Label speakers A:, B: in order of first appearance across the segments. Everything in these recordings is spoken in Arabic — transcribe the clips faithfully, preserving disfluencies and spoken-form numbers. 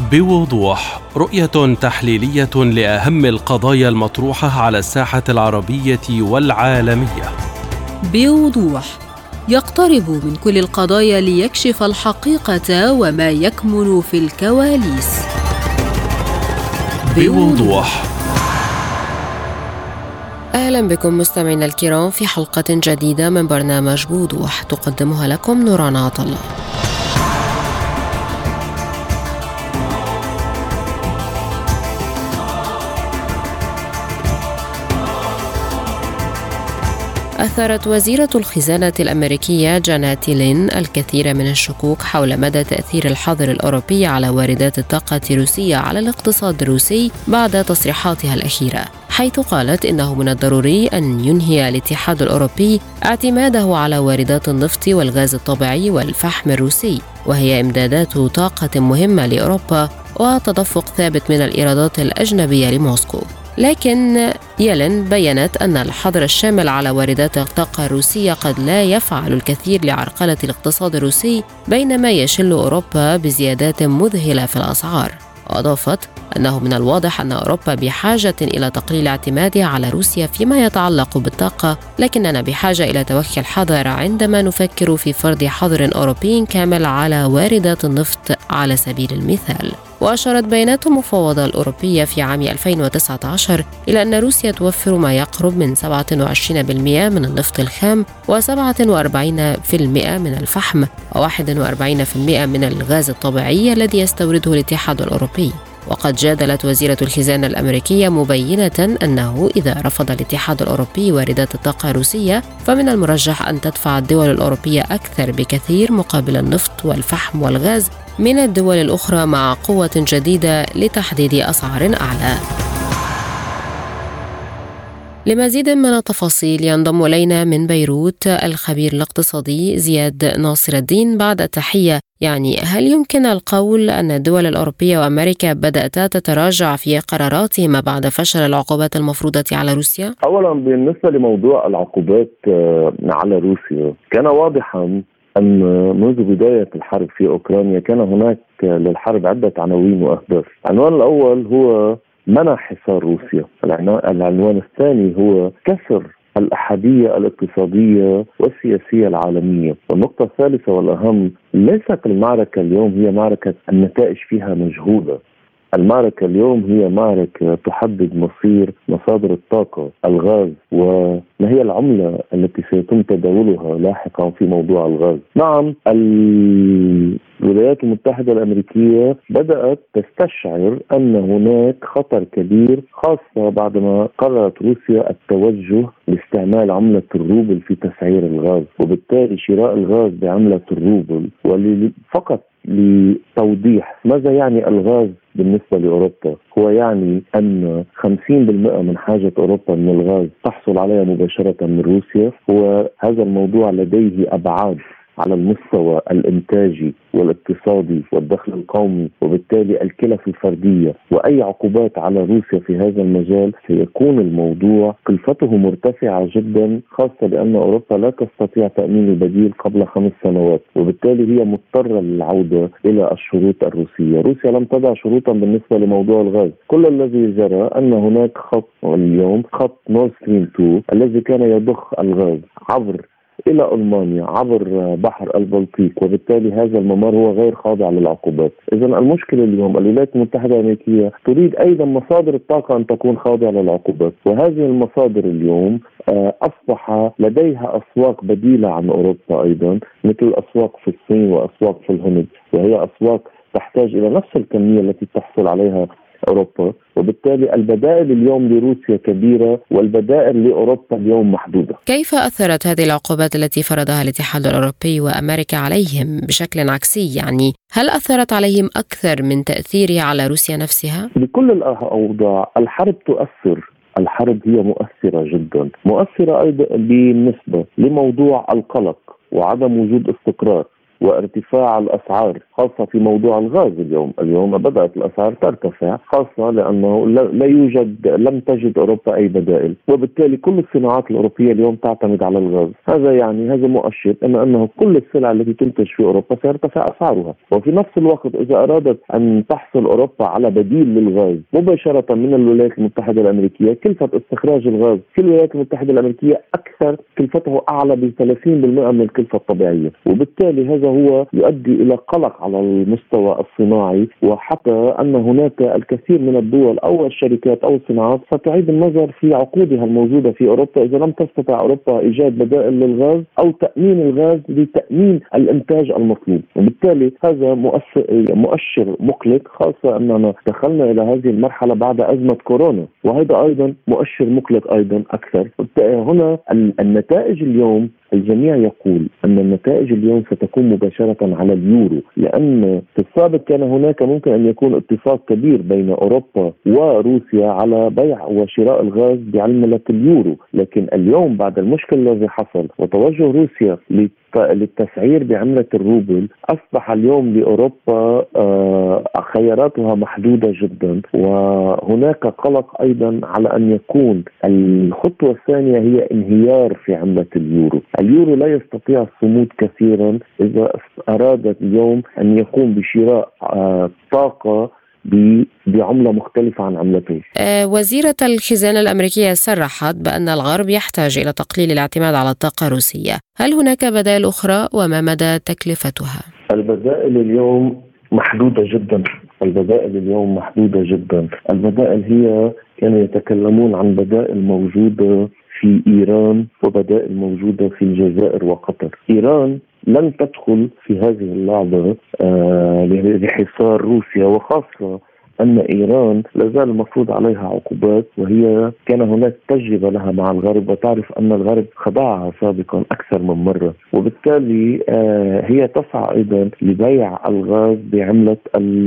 A: بوضوح، رؤية تحليلية لأهم القضايا المطروحة على الساحة العربية والعالمية.
B: بوضوح، يقترب من كل القضايا ليكشف الحقيقة وما يكمن في الكواليس.
A: بوضوح.
C: أهلا بكم مستمعينا الكرام في حلقة جديدة من برنامج بوضوح، تقدمها لكم نوران عطلة. أثارت وزيرة الخزانة الأمريكية جانيت يلين الكثير من الشكوك حول مدى تأثير الحظر الأوروبي على واردات الطاقة الروسية على الاقتصاد الروسي بعد تصريحاتها الأخيرة، حيث قالت إنه من الضروري أن ينهي الاتحاد الأوروبي اعتماده على واردات النفط والغاز الطبيعي والفحم الروسي، وهي إمدادات طاقة مهمة لأوروبا وتدفق ثابت من الإيرادات الأجنبية لموسكو. لكن يلين بيّنت أن الحظر الشامل على واردات الطاقة الروسية قد لا يفعل الكثير لعرقلة الاقتصاد الروسي، بينما يشل أوروبا بزيادات مذهلة في الأسعار. وأضافت أنه من الواضح أن أوروبا بحاجة إلى تقليل اعتمادها على روسيا فيما يتعلق بالطاقة، لكننا بحاجة إلى توخي الحذر عندما نفكر في فرض حظر أوروبي كامل على واردات النفط على سبيل المثال. وأشارت بيانات المفوضة الأوروبية في عام ألفين وتسعة عشر إلى أن روسيا توفر ما يقرب من سبعة وعشرين بالمئة من النفط الخام وسبعة وأربعين بالمئة من الفحم وواحد وأربعين بالمئة من الغاز الطبيعي الذي يستورده الاتحاد الأوروبي. وقد جادلت وزيرة الخزانة الأمريكية مبينة أنه إذا رفض الاتحاد الأوروبي واردات الطاقة الروسية فمن المرجح أن تدفع الدول الأوروبية أكثر بكثير مقابل النفط والفحم والغاز من الدول الأخرى مع قوة جديدة لتحديد أسعار أعلى. لمزيد من التفاصيل ينضم إلينا من بيروت الخبير الاقتصادي زياد ناصر الدين. بعد التحية، يعني هل يمكن القول أن الدول الأوروبية وأمريكا بدأتا تتراجع في قراراتهما بعد فشل العقوبات المفروضة على روسيا؟
D: أولا بالنسبة لموضوع العقوبات على روسيا، كان واضحا أن منذ بداية الحرب في أوكرانيا كان هناك للحرب عدة عناوين وأهداف. العنوان الأول هو منع حصار روسيا، العنوان الثاني هو كسر الأحادية الاقتصادية والسياسية العالمية، والنقطة الثالثة والأهم، ليست المعركة اليوم هي معركة النتائج فيها مجهولة. المعركة اليوم هي معركة تحدد مصير مصادر الطاقة، الغاز، وما هي العملة التي سيتم تداولها لاحقا في موضوع الغاز. نعم، الولايات المتحدة الأمريكية بدأت تستشعر أن هناك خطر كبير، خاصة بعدما قررت روسيا التوجه لاستعمال عملة الروبل في تسعير الغاز، وبالتالي شراء الغاز بعملة الروبل. وفقط لتوضيح ماذا يعني الغاز بالنسبة لأوروبا، هو يعني أن خمسين بالمئة من حاجة أوروبا من الغاز تحصل عليها مباشرة من روسيا، وهذا الموضوع لديه أبعاد على المستوى الإنتاجي والاقتصادي والدخل القومي، وبالتالي الكلفة الفردية. وأي عقوبات على روسيا في هذا المجال سيكون الموضوع كلفته مرتفعة جدا، خاصة لأن أوروبا لا تستطيع تأمين البديل قبل خمس سنوات، وبالتالي هي مضطرة للعودة إلى الشروط الروسية. روسيا لم تضع شروطا بالنسبة لموضوع الغاز. كل الذي جرى أن هناك خط اليوم، خط نورد ستريم اثنين، الذي كان يضخ الغاز عبر إلى ألمانيا عبر بحر البلطيق، وبالتالي هذا الممر هو غير خاضع للعقوبات. إذن المشكلة اليوم الولايات المتحدة الأمريكية تريد أيضا مصادر الطاقة أن تكون خاضعة للعقوبات، وهذه المصادر اليوم أصبح لديها أسواق بديلة عن أوروبا أيضا، مثل أسواق في الصين وأسواق في الهند، وهي أسواق تحتاج إلى نفس الكمية التي تحصل عليها أوروبا، وبالتالي البدائل اليوم لروسيا كبيرة والبدائل لأوروبا اليوم محدودة.
C: كيف أثرت هذه العقوبات التي فرضها الاتحاد الأوروبي وأمريكا عليهم بشكل عكسي؟ يعني هل أثرت عليهم أكثر من تأثيرها على روسيا نفسها؟
D: بكل الأوضاع الحرب تؤثر، الحرب هي مؤثرة جدا، مؤثرة أيضا بالنسبة لموضوع القلق وعدم وجود استقرار. وارتفاع الأسعار، خاصة في موضوع الغاز. اليوم اليوم بدأت الأسعار ترتفع، خاصة لأنه لا يوجد لم تجد أوروبا أي بدائل، وبالتالي كل الصناعات الأوروبية اليوم تعتمد على الغاز. هذا يعني هذا مؤشر أن أنه كل السلع التي تنتج في أوروبا سيرتفع أسعارها. وفي نفس الوقت إذا أرادت أن تحصل أوروبا على بديل للغاز مباشرة من الولايات المتحدة الأمريكية، كلفة استخراج الغاز في الولايات المتحدة الأمريكية أكثر، كلفته أعلى ب ثلاثين بالمئة من الكلفة الطبيعية، وبالتالي هذا هو يؤدي إلى قلق على المستوى الصناعي، وحتى أن هناك الكثير من الدول أو الشركات أو الصناعات ستعيد النظر في عقودها الموجودة في أوروبا إذا لم تستطع أوروبا إيجاد بدائل للغاز أو تأمين الغاز لتأمين الإنتاج المطلوب. وبالتالي هذا مؤشر مقلق، خاصة أننا دخلنا إلى هذه المرحلة بعد أزمة كورونا، وهذا أيضا مؤشر مقلق أيضا أكثر. هنا النتائج اليوم الجميع يقول أن النتائج اليوم ستكون مباشرة على اليورو، لأن في السابق كان هناك ممكن أن يكون اتفاق كبير بين أوروبا وروسيا على بيع وشراء الغاز بعملة اليورو، لكن اليوم بعد المشكل الذي حصل وتوجه روسيا للتسعير بعملة الروبل، أصبح اليوم لأوروبا خياراتها محدودة جدا، وهناك قلق أيضا على أن يكون الخطوة الثانية هي انهيار في عملة اليورو. اليورو لا يستطيع الصمود كثيرا إذا أراد اليوم أن يقوم بشراء طاقة بعملة مختلفة عن عملته.
C: أه وزيرة الخزانة الأمريكية صرحت بأن الغرب يحتاج إلى تقليل الاعتماد على الطاقة الروسية. هل هناك بدائل أخرى وما مدى تكلفتها؟
D: البدائل اليوم محدودة جدا البدائل اليوم محدودة جدا البدائل هي كانوا يتكلمون عن بدائل موجودة في إيران وبدائل موجودة في الجزائر وقطر. إيران لن تدخل في هذه اللعبة آه لحصار روسيا، وخاصة أن إيران لازال المفروض عليها عقوبات، وهي كان هناك تجربة لها مع الغرب، وتعرف أن الغرب خدعها سابقا أكثر من مرة، وبالتالي آه هي تسعى أيضا لبيع الغاز بعملة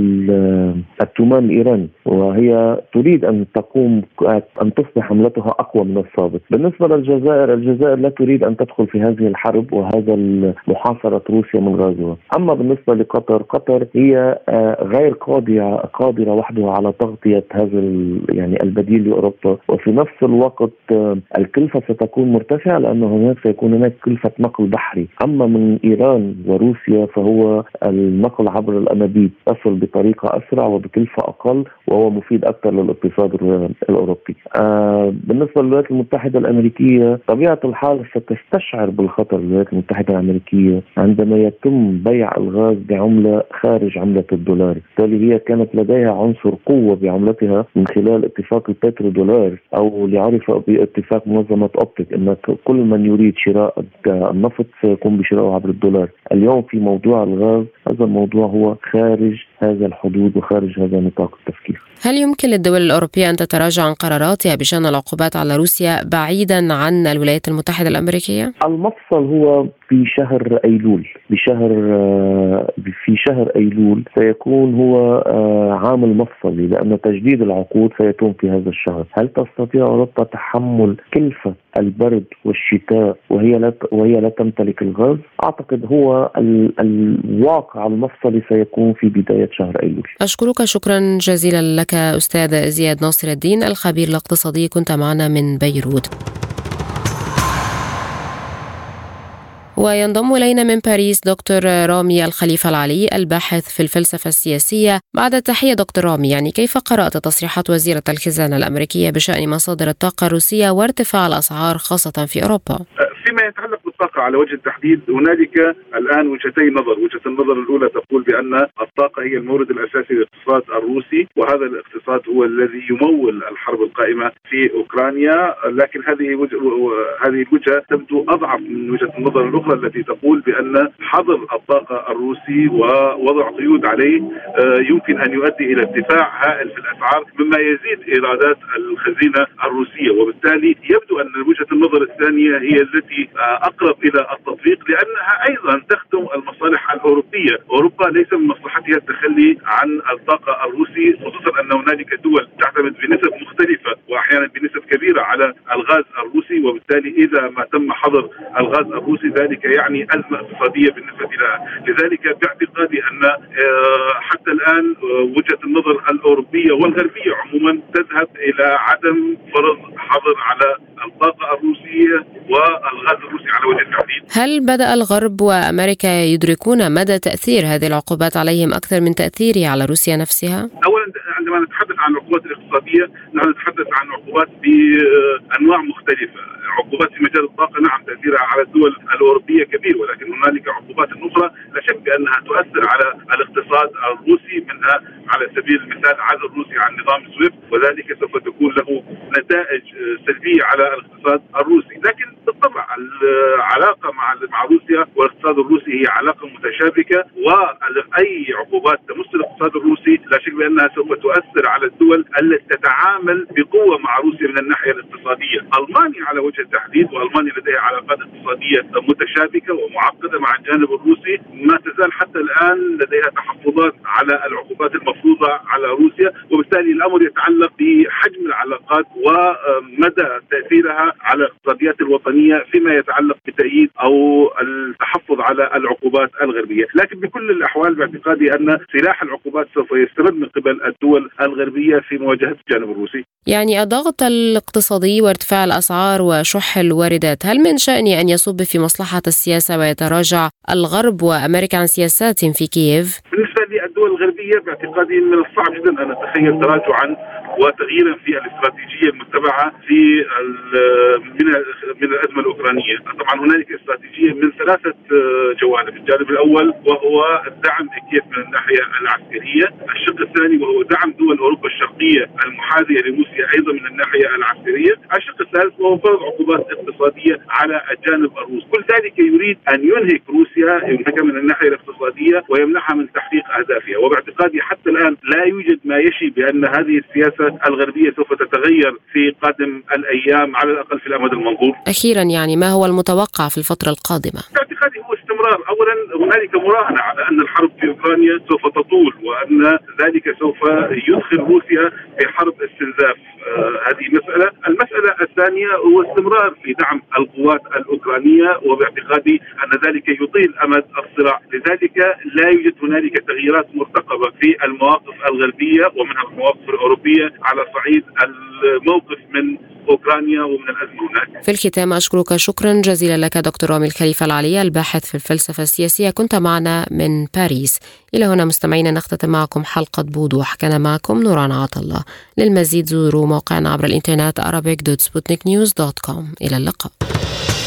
D: التومان الإيراني، وهي تريد أن تقوم أن تصبح عملتها أقوى من السابق. بالنسبة للجزائر، الجزائر لا تريد أن تدخل في هذه الحرب وهذا محاصرة روسيا من غازها. أما بالنسبة لقطر، قطر هي آه غير قادرة قادرة وحده على تغطية هذا يعني البديل لأوروبا، وفي نفس الوقت الكلفة ستكون مرتفعة لأن هناك سيكون هناك كلفة نقل بحري. أما من إيران وروسيا فهو النقل عبر الأنابيب يصل بطريقة أسرع وبكلفة أقل، وهو مفيد أكثر للاقتصاد الأوروبي. آه بالنسبة للولايات المتحدة الأمريكية، طبيعة الحال ستستشعر بالخطر الولايات المتحدة الأمريكية عندما يتم بيع الغاز بعملة خارج عملة الدولار، بالتالي هي كانت لديها عنصر قوة بعملتها من خلال اتفاق البترو دولار أو ليعرف باتفاق منظمة أوبتك، أن كل من يريد شراء النفط سيقوم بشراءه عبر الدولار. اليوم في موضوع الغاز هذا الموضوع هو خارج هذا الحدود وخارج هذا نطاق التفكير.
C: هل يمكن للدول الأوروبية أن تتراجع عن قراراتها بشأن العقوبات على روسيا بعيدا عن الولايات المتحدة الأمريكية؟
D: المفصل هو في شهر أيلول بشهر في شهر أيلول سيكون هو عامل مفصلي، لأن تجديد العقود سيتم في هذا الشهر. هل تستطيع أوروبا تحمل كلفة البرد والشتاء وهي لا وهي لا تمتلك الغاز؟ أعتقد هو ال... الواقع المفصلي سيكون في بداية شهر أيلول.
C: أشكرك شكرا جزيلا لك أستاذ زياد ناصر الدين الخبير الاقتصادي، كنت معنا من بيروت. وينضم إلينا من باريس دكتور رامي الخليفة العلي الباحث في الفلسفة السياسية. بعد التحية دكتور رامي، يعني كيف قرأت تصريحات وزيرة الخزانة الأمريكية بشأن مصادر الطاقة الروسية وارتفاع الأسعار خاصة في أوروبا؟
E: فيما يتعلق بالطاقة على وجه التحديد هنالك الآن وجهتي نظر. وجهة النظر الأولى تقول بأن الطاقة هي المورد الأساسي للاقتصاد الروسي، وهذا الاقتصاد هو الذي يمول الحرب القائمة في أوكرانيا، لكن هذه هذه الوجهة تبدو أضعف من وجهة النظر الأخرى التي تقول بأن حظر الطاقة الروسي ووضع قيود عليه يمكن أن يؤدي إلى ارتفاع هائل في الأسعار مما يزيد إيرادات الخزينة الروسية، وبالتالي يبدو أن وجهة النظر الثانية هي التي أقرب تتطلب إلى التطبيق، لأنها أيضا تخدم المصالح الأوروبية. أوروبا ليس من مصلحتها التخلي عن الطاقة الروسي، خصوصا أن هنالك دول تعتمد بنسب مختلفة وأحيانا بنسب كبيرة على الغاز الروسي، وبالتالي إذا ما تم حظر الغاز الروسي ذلك يعني أزمة اقتصادية بالنسبة لها. لذلك باعتقادي أن حتى الآن وجهة النظر الأوروبية والغربية عموما تذهب إلى عدم فرض حظر على الطاقة الروسية والغاز الروسي على وجه التحديد.
C: هل بدأ الغرب وأمريكا يدركون مدى تأثير هذه العقوبات عليهم أكثر من تأثيرها على روسيا نفسها؟
E: أولا عندما نتحدث عن العقوبات الاقتصادية نحن نتحدث عن عقوبات بأنواع مختلفة. عقوبات في مجال الطاقة نعم تأثيرها على الدول الأوروبية كبير، ولكن هنالك عقوبات أخرى لا شك بأنها تؤثر على الاقتصاد الروسي، منها على سبيل المثال عزل روسيا عن نظام سويفت، وذلك سوف تكون له نتائج سلبية على الاقتصاد الروسي. لكن بالطبع العلاقة مع مع روسيا والاقتصاد الروسي هي علاقة متشابكة، وأي عقوبات تمس الاقتصاد الروسي لا شك بأنها سوف تؤثر على الدول التي تتعامل بقوة مع روسيا من الناحية الاقتصادية. ألمانيا على وجه التحديد، وألمانيا لديها علاقات اقتصادية متشابكة ومعقدة مع الجانب الروسي، ما تزال حتى الآن لديها تحفظات على العقوبات المفروضة على روسيا، وبالتالي الأمر يتعلق بحجم العلاقات ومدى تأثيرها على الاقتصاديات الوطنية فيما يتعلق بتأييد أو التحفظ على العقوبات الغربية. لكن بكل الأحوال باعتقادي أن سلاح العقوبات سوف يستمر من قبل الدول الغربية في مواجهة الجانب الروسي.
C: يعني الضغط الاقتصادي وارتفاع الأسعار وشح الواردات هل من شأنه أن يصب في مصلحة السياسة ويتراجع الغرب وأمريكا عن سياساتهم في كييف؟
E: بالنسبة للدول الغربية باعتقادي من الصعب جدا أن نتخيل تراجعا وتغييرا في الاستراتيجية المتبعة في من من الأزمة الأوكرانية. طبعا هنالك استراتيجية من ثلاثة جوانب. الجانب الأول وهو دعم كييف من الناحية العسكرية، الشق الثاني وهو دعم دول أوروبا الشرقية المحاذية لروسيا أيضا من الناحية العسكرية، الشق الثالث وهو فرض عقوبات اقتصادية على الجانب الروسي. كل ذلك يريد أن ينهك روسيا ينهكها من الناحية الاقتصادية ويمنعها من تحقيق أهدافها، وباعتقادي حتى الآن لا يوجد ما يشي بأن هذه السياسة الغربية سوف تتغير في قادم الأيام على الأقل في الأمد المنظور.
C: أخيرا يعني ما هو المتوقع في الفترة القادمة؟
E: باعتقادي هو استمرار. أولا هنالك مراهنة على أن الحرب في أوكرانيا سوف تطول، وأن ذلك سوف يدخل روسيا في حرب استنزاف. آه هذه مسألة. المسألة الثانية هو استمرار في دعم القوات الأوكرانية، وباعتقادي أن ذلك يطيل أمد الصراع. لذلك لا يوجد هنالك تغييرات مرتقبة في المواقف الغربية ومنها المواقف الأوروبية على صعيد الموقف من أوكرانيا ومن الأزمة هناك.
C: في الختام أشكرك شكرا جزيلا لك دكتور رامي الخليفة العلي، الباحث في الفلسفة السياسية، كنت معنا من باريس. إلى هنا مستمعينا نختتم معكم حلقة بوضوح، كان معكم نوران عطلة. للمزيد زوروا موقعنا عبر الإنترنت arabic دوت سبوتنيك نيوز دوت كوم. إلى اللقاء.